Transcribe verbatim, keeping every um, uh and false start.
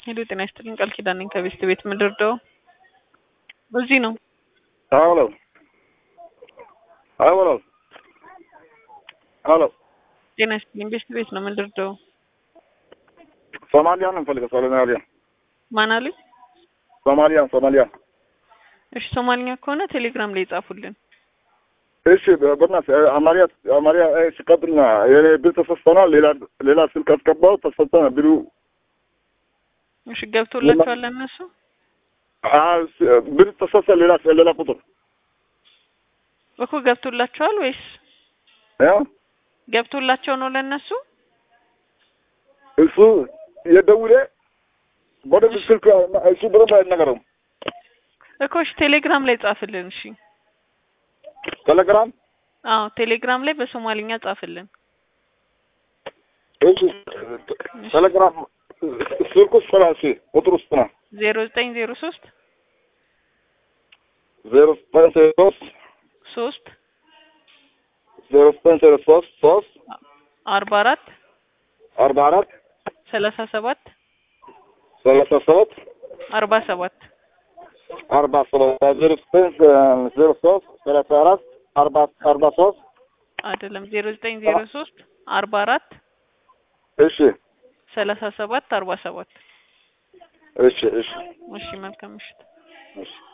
ሄሎ ጤና ይስጥልኝ ቃል ኪዳን ነኝ ከቤስት ቤት ምድርደው በዚህ ነው አሎ አሎ አሎ ጤና ይስጥልኝ ቤስት ቤት ነው ምድርደው ሶማሊያ ነው ፈልገው ሶማሊያ ማን አለ ሶማሊያ ሶማሊያ እሺ ሶማሊያ ከሆነ ቴሌግራም ላይ ጻፉልን እሺ በእናት አማርያ አማርያ እሺ ቀጥልና የኔ ቤት ተፈስተናል ሌላ ሌላ ስልክ አስገባው ተፈስተና ቢሉ እሺ ገብቶላችኋል እነሱ አዎ ብር ተፈስተና ሌላ ሌላ ቁጥር እኮ ገብቶላችኋል ወይስ ያው ገብቶላቸው ነው ለነሱ እሱ የደውሌ ወደ ስልክ እሱ ብር ባይነገረው እኮ እሺ ቴሌግራም ላይ ጻፍልን እሺ ቴሌግራም አዎ ቴሌግራም ላይ በሶማሊኛ ጻፍልን እሺ ቴሌግራም ስልኩ ስራሲ ቁጥሩ ውስጥ ነው ዜሮ ዘጠኝ ዜሮ ሶስት ዜሮ ዘጠኝ ዜሮ ሶስት ሶስት ዜሮ ዘጠኝ ዜሮ ሶስት ሶስት አርባ አራት አርባ አራት ሰላሳ ሰባት ሰላሳ ሰባት አርባ ሰባት አርባ ሰባት ዜሮ ዘጠኝ ዜሮ ሶስት ሰላሳ አራት አርባ አርባ ሶስት አይደለም ዜሮ ዘጠኝ ዜሮ ሶስት አርባ አራት እሺ ሰላሳ ሰባት አርባ ሰባት እሺ እሺ እሺ መልካም ምሽት እሺ